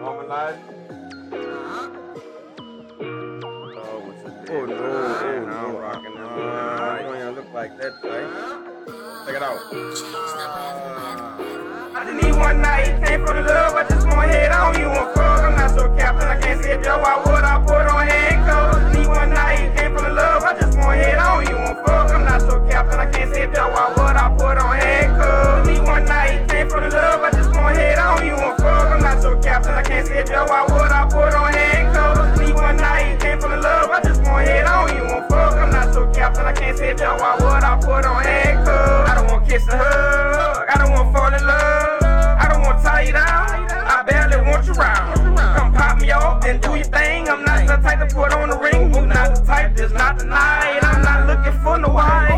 my life. Oh no, I'm rocking that. You don't even look like that, right? Check it out. I just need one night, came from the love, I just want head on you and fuck. I'm not so captain, I can't say Joe, I would, I put on handcuffs. Need one night, came from the love, I just want head on you and fuck. I'm not so captain, I can't say Joe, I would, I put on handcuffs. Need one night, came from the love, I just want head on you and fuck. I'm not so captain, I can't say Joe, I would, I put on handcuffs. Need one night, came from the love, I just want head on you and fuck. I'm not so captain, I can't say Joe, I would, I put on handcuffs. I don't want kiss and hug, I don't want fall in love. Tie you down, I barely want you round. Come pop me off, then do your thing. I'm not the type to put on the ring. You not the type, just not the night. I'm not looking for no wife.